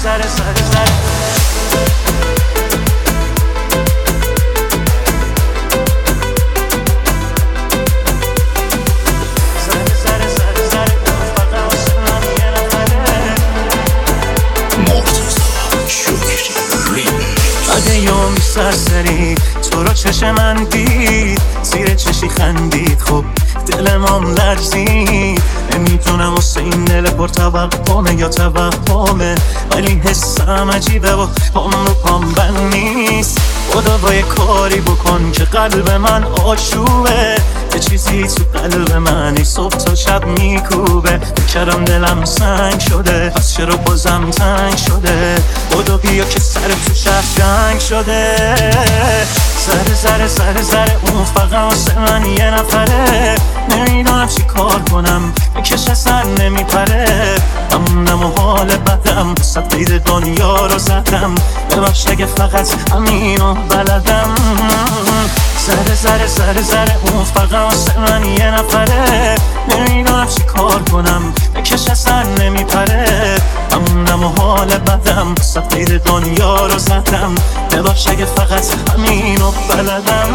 اگه یومی سرسری تو رو چشم من دید، زیر چشی خندید، خب دلمام لرزید. نمیدونم واسه این دل پر توقمه یا توهمه، ولی حسم عجیبه و پام رو پام بند نیست. خدا با یه کاری بکن که قلب من آشوبه، یه چیزی تو قلب من ای صبح تا شب میکوبه. بکرم دلم سنگ شده، پس چرا بازم تنگ شده؟ خدا بیا که سر تو شهر جنگ شده. سر اون فقط واسه من یه نفره، نمیدونم چی کار کنم بکش سر نمیپره. همونم و حال بدم وسط قید دنیا رو زدم، ببخش اگه فقط همینو بلدم. سر اون فقط واسه من یه نفره، نمیدونم چی کار کنم بکش سر نمیپره. همونم و حال بدم وسط قید دنیا رو زدم، ببخش اگه فقط همینو بلدم.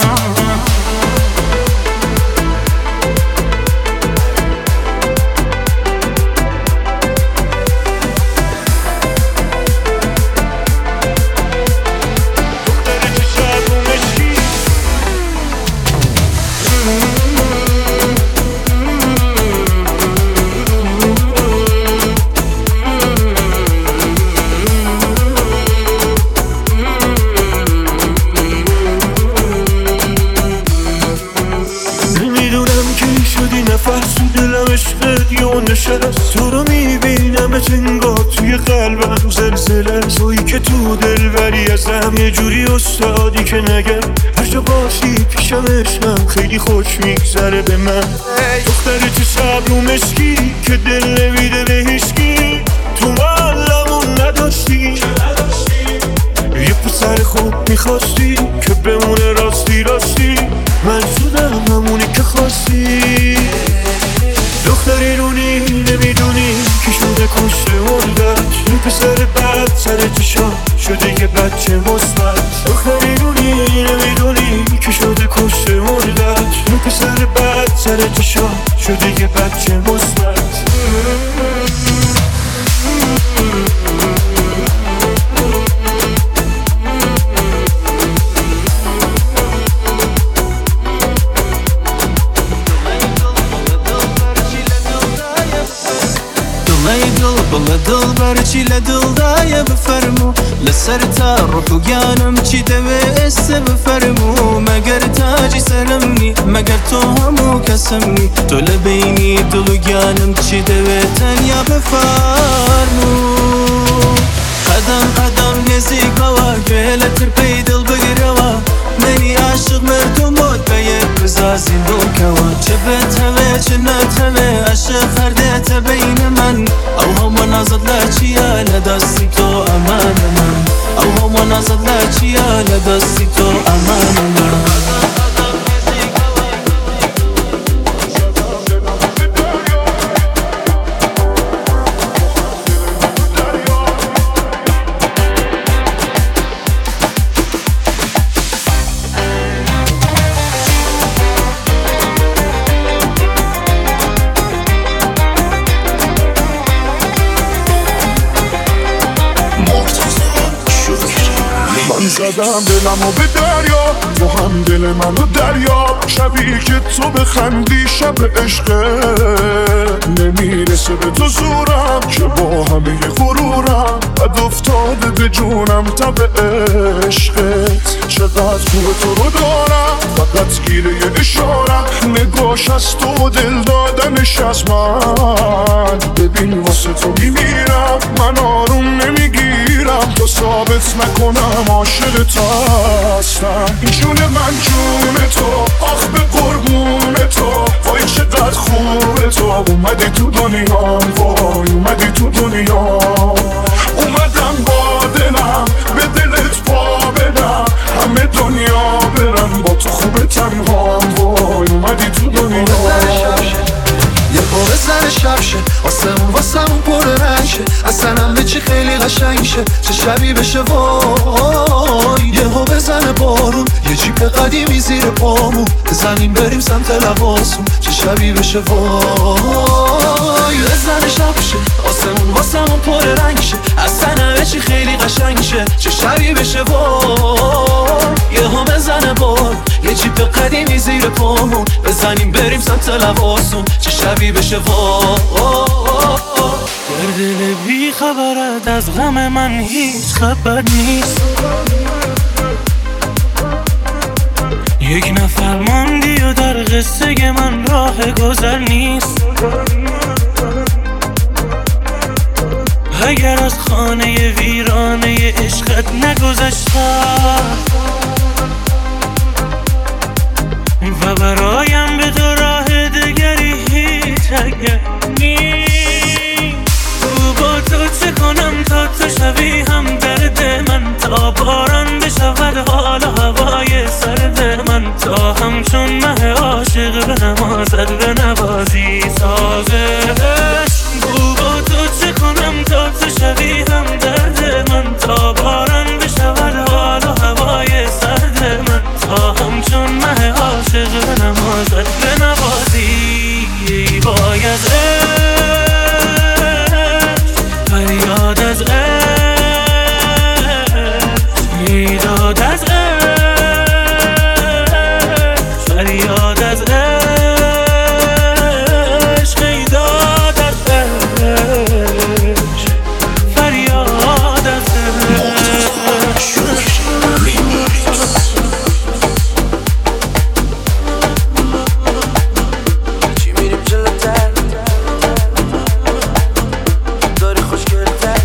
نفس تو دلم عشقت یا نشست، تو رو میبینم انگار توی قلبم زلزله. تویی که تو دل بری ازم یه جوری استادی که نگم هر جا باشی پیشم عشقم خیلی خوش میگذره به من. دختر چه صبر و مشکی که دل نمیده به هیچکی، تو معلمون نداشتی یه پسر خوب میخواستی که بمونه راستی راستی. من شدم همونی که خواستی. دختری رونی نمیدونی که شده کشته مردت، این پسر بد سر چشا شده یه بچه مثبت. دختری رونی نمیدونی که شده کشته مردت، این پسر بد سر چشا شده یه بچه مثبت. دل برچی لدلدای بفرمو لسر تا روح و گیانم چی دوست بفرمو. مگر تاجی سرمنی مگر تو همو کسمنی، تو لبینی دل و گیانم چی دوست تنیا بفرمو. قدم قدم نزیک هوا گویلتر پی دل بگروا، منی عاشق مردم بود به یک بزازین دل کوا. چه بهت هوه چه نت هوه عاشق خردت بین من، او هم نازد لچیا لدستی تو امان من، او هم نازد لچیا لدستی تو امان من. من زدم دلمو به دریا، تو هم دل منو دریا. شبی که تو بخندی شب عشقه، نمیرسه به تو زورم که با همه غرورم بد افتاده به جونم تب عشقت. چقدر خوبه تو رو دارم فقط گیره یه اشارم، نگاش از تو دل دادنش از من. ببین واسه تو میمیرم من آروم نمیگیرم، تو ثابت نکنم عاشق تو هستم. این جون من جون تو، آخ به قربون تو، وای چقدر خوبه تو. اومدی تو دنیا، وای اومدی تو دنیا. اومدم با دلم به دلت پا بدم، همه دنیا برم با تو خوبه تنهام. وای اومدی تو دنیا. یه پا بزن شبشه آسمون واسمون پر رنشه، اصلا همه چی خیلی قشنگ شه چه شبی بشه وای یهو بزنه بارون یه جیب قدیمی زیر پامون بزنیم بریم سمت لباسون چه شبی بشه وای بزنه شب شه آسمون واسمون پر رنگ شه اصلا همه چی خیلی قشنگ شه چه شبی بشه وای یهو بزنه بارون یه جیب قدیمی زیر پامون بزنیم بریم سمت لباسون چه شبی بشه وای در دل بی خبرت از غم من هیچ خبر نیست یک نفر ماندی و در قصه من راه گذر نیست اگر از خانه ویرانه عشقت نگذشتم و برایم به تو راه دگری هیچ اگر نیست با تو چه کنم تا تو شوی هم درد من تا باران بشود حال و هوای سرد من تا همچون مه عاشق به نمازت به نوازی سازش با تو چه کنم تا تو شوی هم درد من تا باران بشود حال و هوای سرد من تا همچون مه عاشق به نمازت به نوازی باید فریاد از عشق میداد از عشق فریاد از عشق میداد از عشق فریاد از چی میریم جلوتر داری خوشگلتر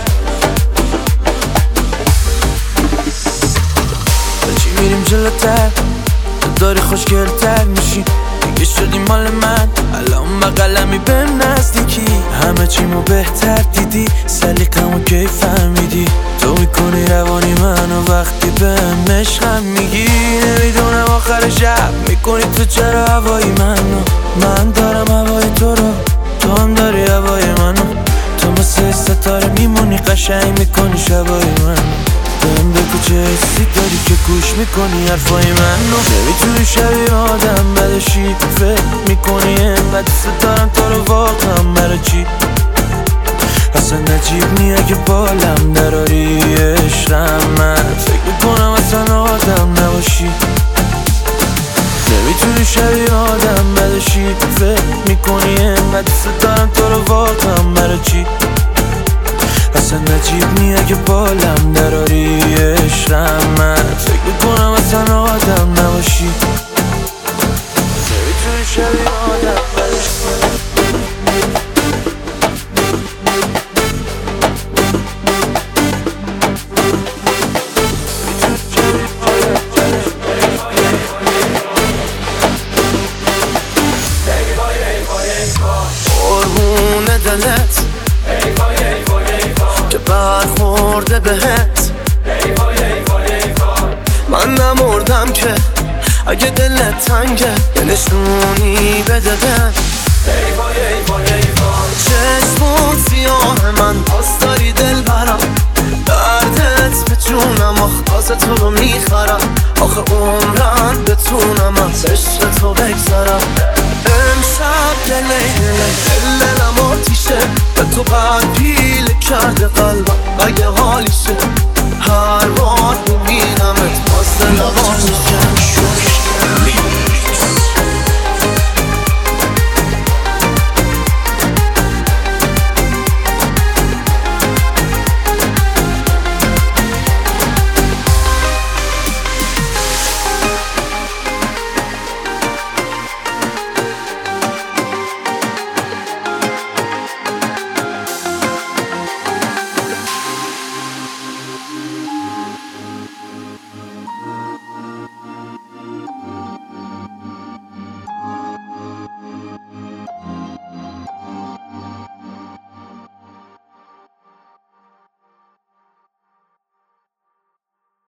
چی میریم جلوتر داری خوشگلتر میشی دیگه شدی مال من الان بقلمی بهم نزدیکی همه چیمو بهتر دیدی سلیقمو کی فهمیدی تو میکنی روانی منو وقتی بهم عشقم میگی نمیدونم آخر شب میکنی تو چرا هوای منو من دارم هوای تو رو تو هم داری هوای منو تو مثل ستاره میمونی قشنگ میکنی شبای منو بهم بگو چه حسی داری که گوش میکنی حرفای منو نمیتونی شبیه آدم بدشی فکر میکنی اینقدر دوست دارم تو رو واقعا برای چی اصلا نجیب نی اگه بالم دراری عشقم من فکر میکنم اصلا آدم نباشی نمیتونی شبیه آدم بدشی فکر میکنی اینقدر دوست دارم تو رو واقعا برای چی اصلا نجیب نی اگه بالم دراری عشقم من فکر میکنم اصلا آدم نباشی نمیتونی شبیه آدم بدشی قربون دلت که برخورده بهت من نمردم که اگه دلت تنگه یه نشونی بده بهم چشمون سیاه من باز داری دل برم دردت به جونم آخ تو رو میخرم آخه عمرم بتونم از عشق تو بگذرم امشب دلم آتیشه به تو قد پیله کرده قلبم اگه حالیشه